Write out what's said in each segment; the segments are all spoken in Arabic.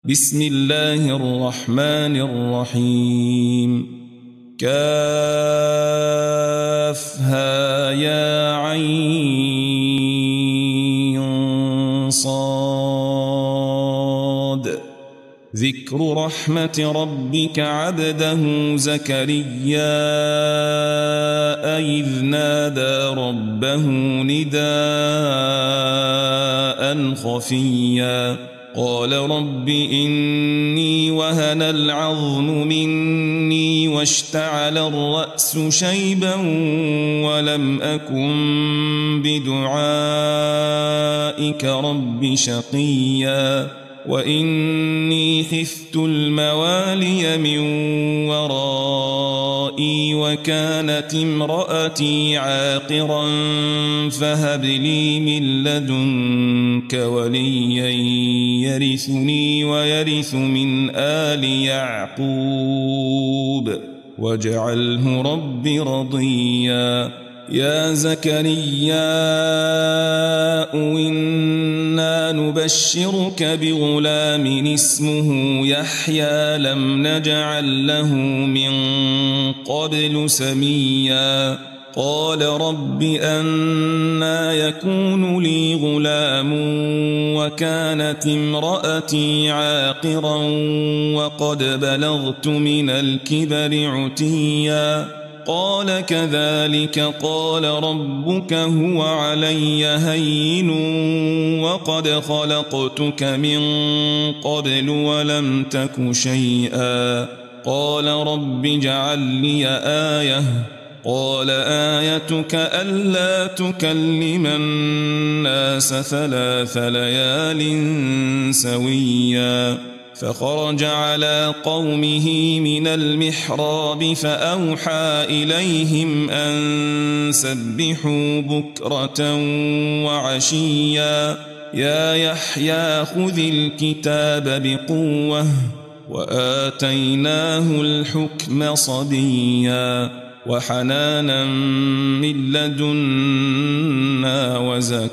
بسم الله الرحمن الرحيم كافها يا عين صاد ذكر رحمة ربك عبده زكريا إذ نادى ربه نداء خفيا قال رب إني وهن العظم مني واشتعل الرأس شيبا ولم أكن بدعائك رب شقيا وإني خفت الموالي من ورائي وكانت امرأتي عاقرا فهب لي من لدنك وليا يرثني ويرث من آل يعقوب واجعله رب رضيا يا زكريا إنا نبشرك بغلام اسمه يحيى لم نجعل له من قبل سميا قال رب أنى يكون لي غلام وكانت امرأتي عاقرا وقد بلغت من الكبر عتيا قال كذلك قال ربك هو علي هين وقد خلقتك من قبل ولم تك شيئا قال رب اجعل لي آية قال آيتك ألا تكلم الناس 3 ليال سويا فخرج على قومه من المحراب فأوحى إليهم أن سبحوا بكرة وعشيا يا يحيى خذ الكتاب بقوة وآتيناه الحكم صبيا وحنانا من لدنا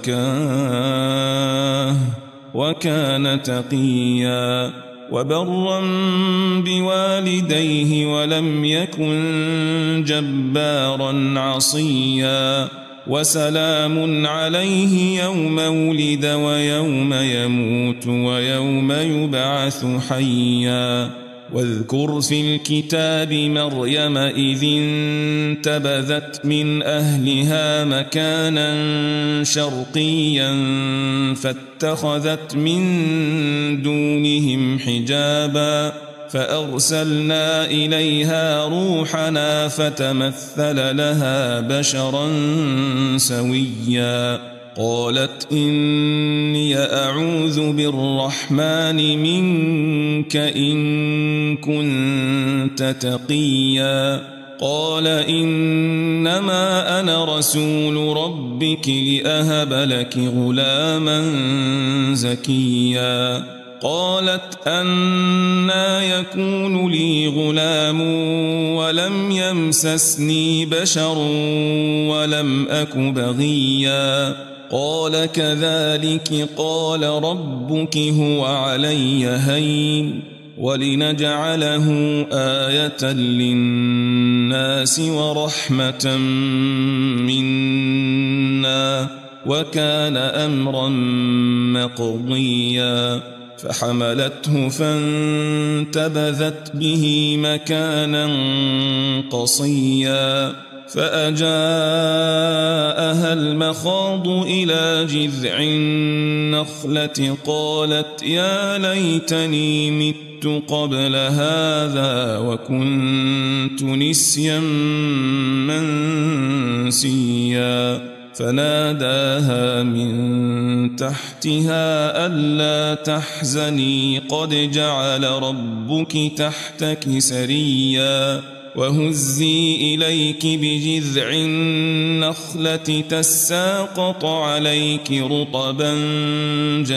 وزكاه وكان تقيا وبرا بوالديه ولم يكن جبارا عصيا وسلام عليه يوم ولد ويوم يموت ويوم يبعث حيا واذكر في الكتاب مريم إذ انتبذت من أهلها مكانا شرقيا فاتخذت من دونهم حجابا فأرسلنا إليها روحنا فتمثل لها بشرا سويا قالت إني أعوذ بالرحمن منك إن كنت تقيا قال إنما أنا رسول ربك لأهب لك غلاما زكيا قالت أنى يكون لي غلام ولم يمسسني بشر ولم أك بغيا قال كذلك قال ربك هو علي هين ولنجعله آية للناس ورحمة منا وكان أمرا مقضيا فحملته فانتبذت به مكانا قصيا فأجاءها المخاض إلى جذع النخلة قالت يا ليتني مت قبل هذا وكنت نسيا منسيا فناداها من تحتها ألا تحزني قد جعل ربك تحتك سريا وهزي إليك بجذع النخلة تساقط عليك رطبا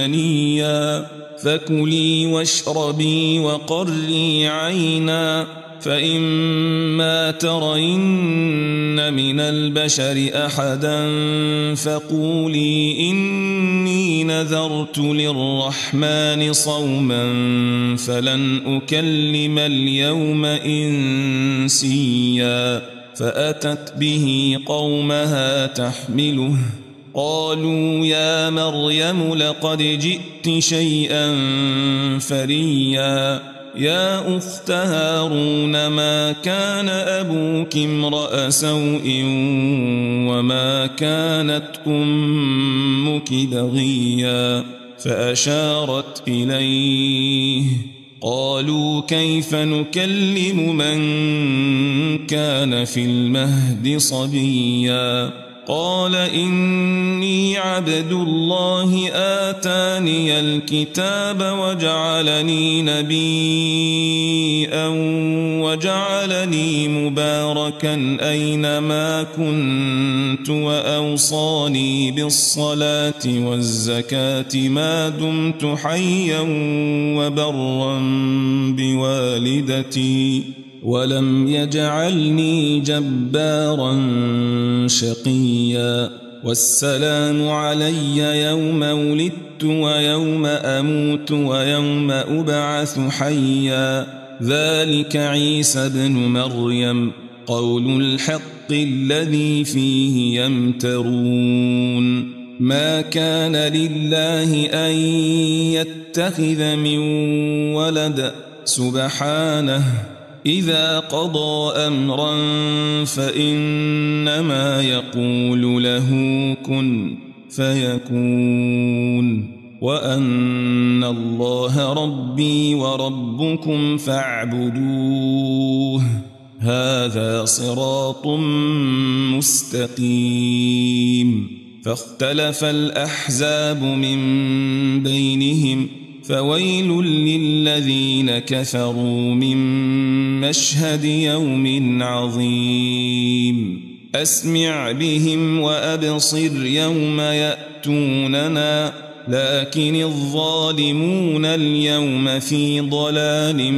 جنيا فكلي واشربي وقري عينا فإما ترين من البشر أحدا فقولي إني نذرت للرحمن صوما فلن أكلم اليوم إنسيا فأتت به قومها تحمله قالوا يا مريم لقد جئت شيئا فريا يا أخت هارون ما كان أبوك امرأ سوء وما كانت أمك بغيا فأشارت إليه قالوا كيف نكلم من كان في المهد صبيا قال إني عبد الله آتاني الكتاب وجعلني نبيا وجعلني مباركا أينما كنت وأوصاني بالصلاة والزكاة ما دمت حيا وبرا بوالدتي ولم يجعلني جبارا شقيا والسلام علي يوم ولدت ويوم أموت ويوم أبعث حيا ذلك عيسى بن مريم قول الحق الذي فيه يمترون ما كان لله أن يتخذ من ولد سبحانه إذا قضى أمرا فإنما يقول له كن فيكون وأن الله ربي وربكم فاعبدوه هذا صراط مستقيم فاختلف الأحزاب من بينهم فويل للذين كفروا من مشهد يوم عظيم أسمع بهم وأبصر يوم يأتوننا لكن الظالمون اليوم في ضلال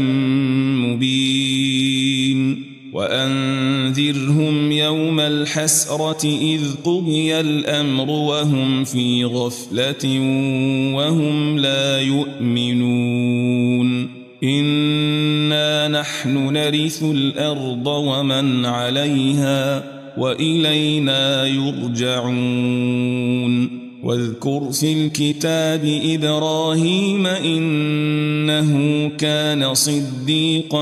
مبين وأنذرهم يوم الحسرة إذ قضي الأمر وهم في غفلة وهم لا يؤمنون إنا نحن نرث الأرض ومن عليها وإلينا يرجعون واذكر في الكتاب إبراهيم إنه كان صديقا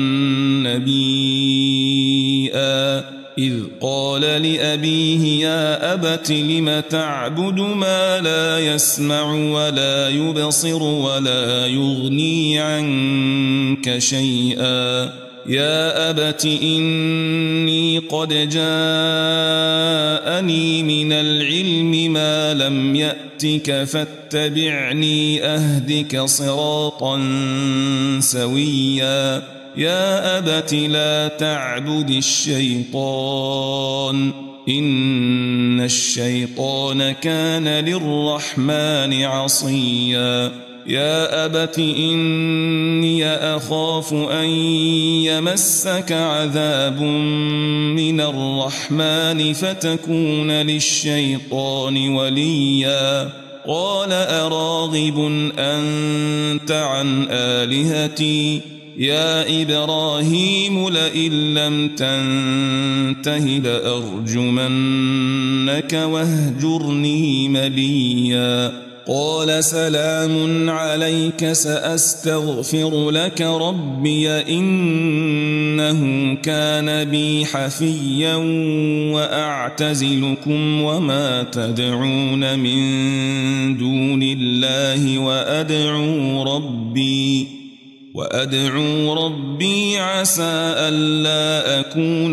نبيا إذ قال لأبيه يا أبت لم تعبد ما لا يسمع ولا يبصر ولا يغني عنك شيئا يا أبت إني قد جاءني من العلم ما لم يأتك فاتبعني أهدك صراطا سويا يا أبت لا تعبد الشيطان إن الشيطان كان للرحمن عصيا يا أبت إني أخاف أن يمسك عذاب من الرحمن فتكون للشيطان وليا قال أراغب أنت عن آلهتي يا إبراهيم لئن لم تنته لأرجمنك واهجرني مليا قال سلام عليك سأستغفر لك ربي إنه كان بي حفيا وأعتزلكم وما تدعون من دون الله وأدعو ربي عسى ألا أكون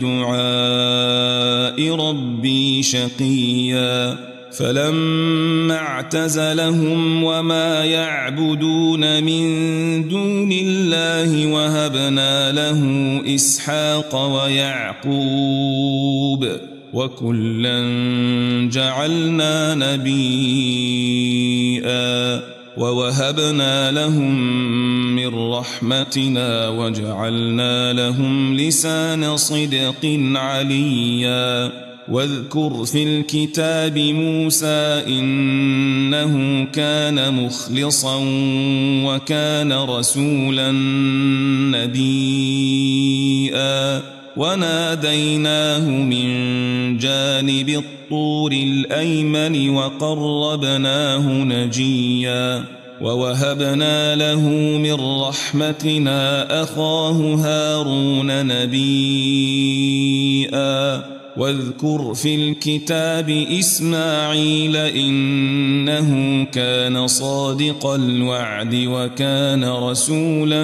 بدعاء ربي شقيا فلما اعتزلهم وما يعبدون من دون الله وهبنا له إسحاق ويعقوب وكلا جعلنا نبيا ووهبنا لهم من رحمتنا وجعلنا لهم لسان صدق عليا واذكر في الكتاب موسى إنه كان مخلصا وكان رسولا نبيا وناديناه من جانب الطور الأيمن وقربناه نجيا ووهبنا له من رحمتنا أخاه هارون نبيا واذكر في الكتاب إسماعيل إنه كان صادق الوعد وكان رسولا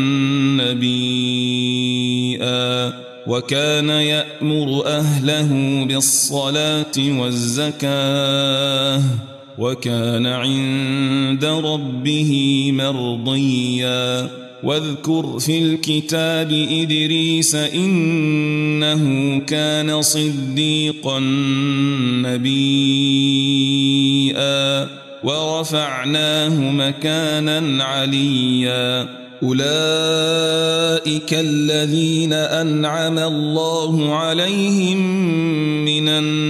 نبيا وكان يأمر أهله بالصلاة والزكاة وكان عند ربه مرضيا واذكر في الكتاب إدريس إنه كان صديقا نبيا ورفعناه مكانا عليا أولئك الذين أنعم الله عليهم من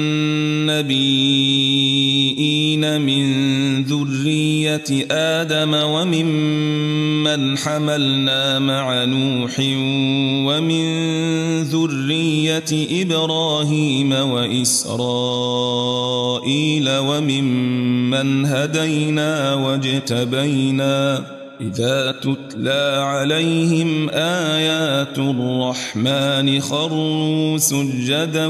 النبيين من ذرية آدم وممن حملنا مع نوح ومن ذرية إبراهيم وإسرائيل وممن هدينا واجتبينا إذا تتلى عليهم آيات الرحمن خروا سجدا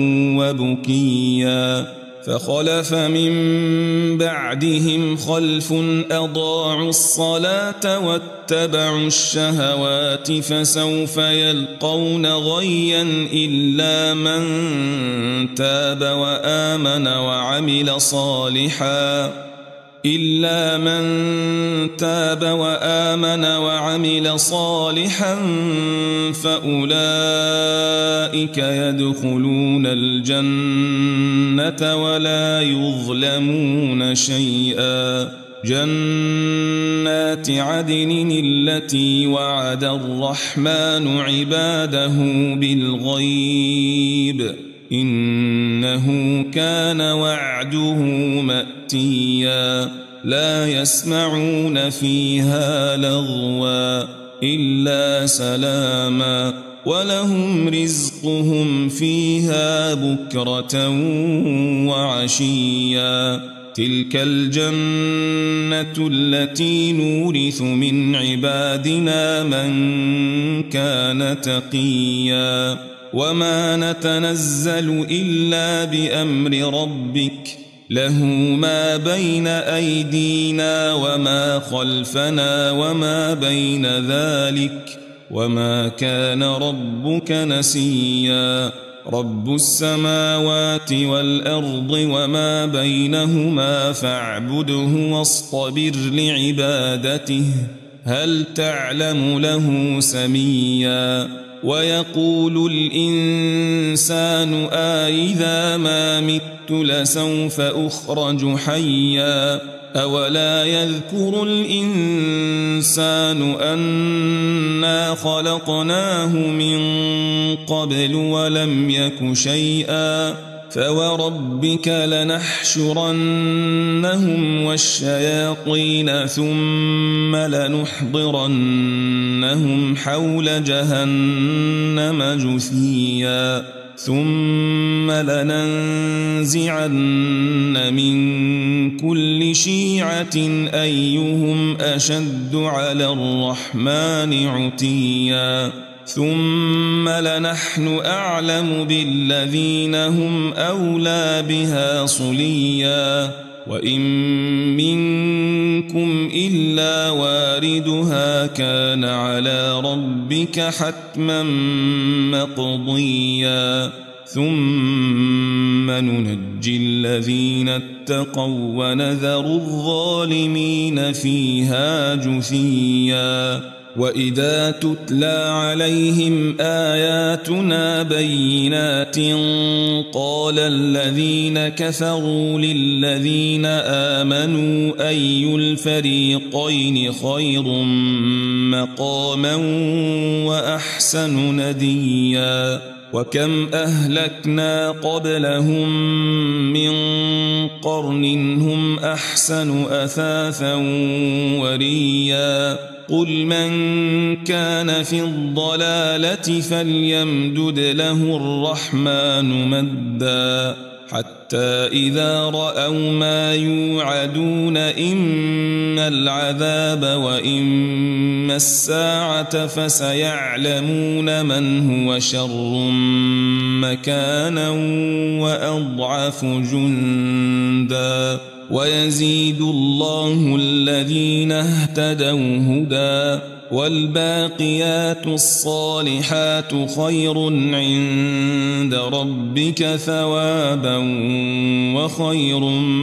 وبكيا فخلف من بعدهم خلف أضاعوا الصلاة واتبعوا الشهوات فسوف يلقون غيا إلا من تاب وآمن وعمل صالحا فأولئك يدخلون الجنة ولا يظلمون شيئا جنات عدن التي وعد الرحمن عباده بالغيب إنه كان وعده مأتيا لا يسمعون فيها لغوا إلا سلاما ولهم رزقهم فيها بكرة وعشيا تلك الجنة التي نورث من عبادنا من كان تقيا وما نتنزل إلا بأمر ربك له ما بين أيدينا وما خلفنا وما بين ذلك وما كان ربك نسيا رب السماوات والأرض وما بينهما فاعبده واصطبر لعبادته هل تعلم له سميا ويقول الإنسان أإذا ما مت لسوف أخرج حيا أولا يذكر الإنسان أنا خلقناه من قبل ولم يك شيئا فوربك لنحشرنهم والشياطين ثم لنحضرنهم حول جهنم جثيا ثم لننزعن من كل شيعة أيهم أشد على الرحمن عتيا ثم لنحن أعلم بالذين هم أولى بها صليا وإن منكم إلا واردها كان على ربك حتما مقضيا ثم ننجي الذين اتقوا ونذر الظالمين فيها جثيا وإذا تتلى عليهم آياتنا بينات قال الذين كفروا للذين آمنوا أي الفريقين خير مقاما وأحسن نديا وكم أهلكنا قبلهم من قرن هم أحسن أثاثا وريا قل من كان في الضلالة فليمدد له الرحمن مدا حتى إذا رأوا ما يوعدون إما العذاب وإما الساعة فسيعلمون من هو شر مكانا وأضعف جندا ويزيد الله الذين اهتدوا هدى والباقيات الصالحات خير عند ربك ثوابا وخير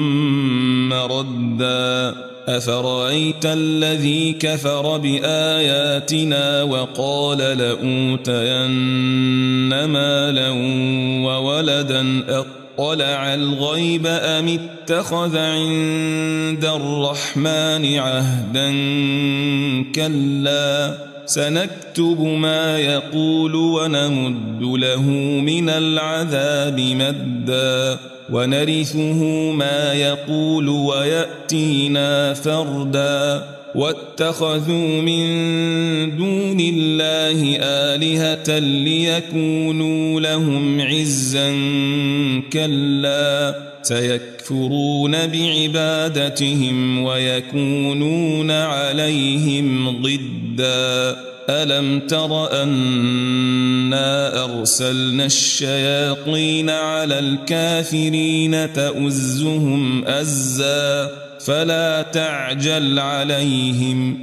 مردا أفرأيت الذي كفر بآياتنا وقال لأوتين مالا وولدا أطلع الغيب أم اتخذ عند الرحمن عهدا كلا سنكتب ما يقول ونمد له من العذاب مدا ونرثه ما يقول ويأتينا فردا واتخذوا من دون الله آلهة ليكونوا لهم عزا كلا سيكفرون بعبادتهم ويكونون عليهم ضدا ألم تر أنا أرسلنا الشياطين على الكافرين تؤزهم أزا فلا تعجل عليهم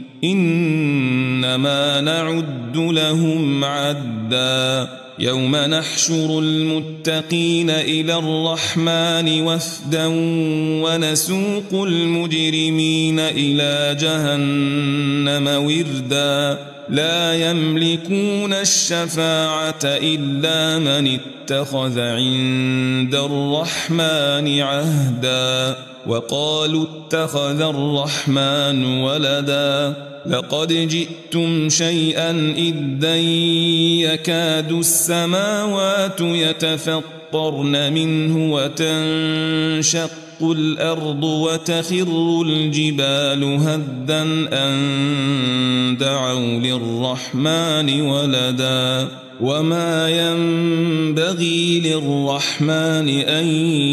إنما نعد لهم عدا يوم نحشر المتقين إلى الرحمن وفدا ونسوق المجرمين إلى جهنم وردا لا يملكون الشفاعة إلا من اتخذ عند الرحمن عهدا وقالوا اتخذ الرحمن ولدا لقد جئتم شيئا إدا يكاد السماوات يتفطرن منه وتنشق الأرض وتخر الجبال هدا أن دعوا للرحمن ولدا وما ينبغي للرحمن أن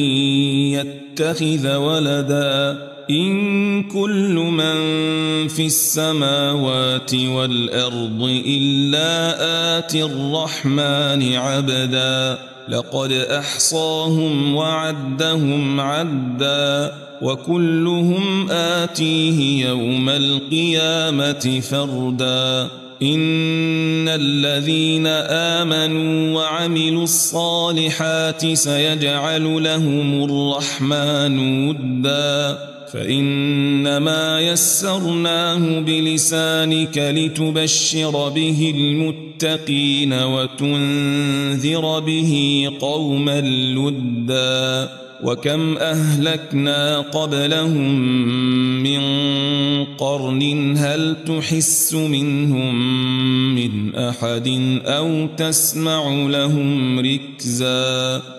يتخذ ولدا إن كل من في السماوات والأرض إلا آتي الرحمن عبدا لقد أحصاهم وعدهم عدا وكلهم آتيه يوم القيامة فردا إن الذين آمنوا وعملوا الصالحات سيجعل لهم الرحمن ودا فإنما يسرناه بلسانك لتبشر به المتقين وتنذر به قوما لدا وكم أهلكنا قبلهم من قرن هل تحس منهم من أحد أو تسمع لهم ركزا